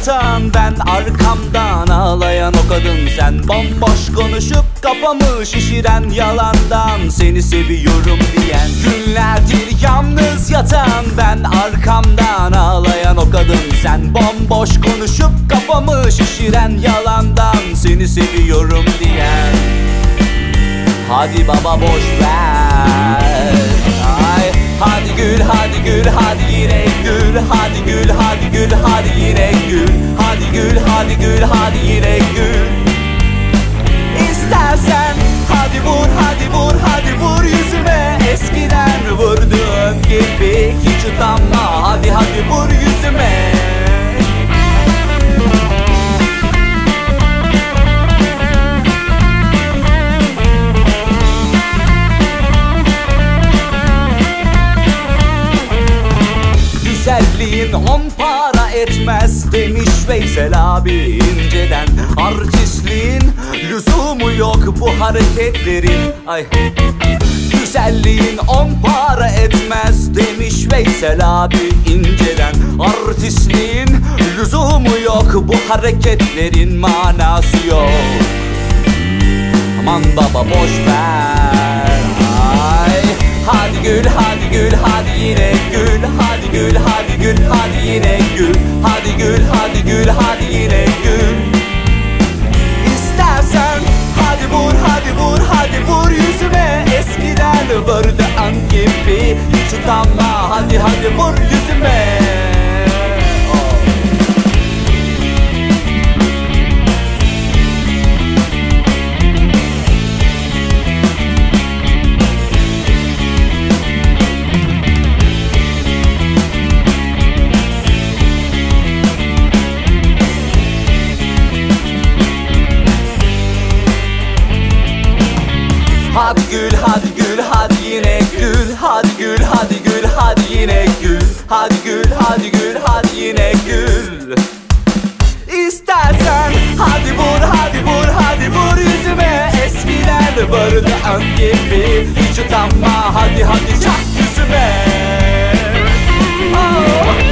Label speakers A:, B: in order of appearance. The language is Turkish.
A: yatan, ben arkamdan ağlayan o kadın sen. Bomboş konuşup kafamı şişiren, yalandan seni seviyorum diyen. Günlerdir yalnız yatan, ben arkamdan ağlayan o kadın sen. Bomboş konuşup kafamı şişiren, yalandan seni seviyorum diyen. Hadi baba boş ver. Ay, hadi gül, hadi gül, hadi yine gül. Hadi gül, hadi gül, hadi yine gül. Hadi gül, hadi gül, hadi yine gül. İstersen hadi vur, hadi vur, hadi vur yüzüme. Eskiden vurduğun gibi hiç utanma. Hadi hadi vur yüzüme. Güzelliğin 10 para etmez demiş Veysel abi inceden. Artistliğin lüzumu yok bu hareketlerin. Ay. Güzelliğin 10 para etmez demiş Veysel abi inceden. Artistliğin lüzumu yok bu hareketlerin, manası yok. Aman baba boş ver. Ay. Hadi gül, hadi gül, hadi yine gül. Hadi gül, hadi gül, hadi yine gül. Hadi gül, hadi gül, hadi yine gül. İstersen hadi vur, hadi vur, hadi vur yüzüme. Eskiden vurduğun gibi hiç utanma. Hadi hadi vur yüzüme. Hadi gül, hadi gül, hadi yine gül. Hadi gül, hadi gül, hadi yine gül. Hadi gül, hadi gül, hadi yine gül. İstersen hadi vur, hadi vur, hadi vur yüzüme. Eskiden vurduğun gibi hiç utanma. Hadi hadi çak yüzüme. Oh.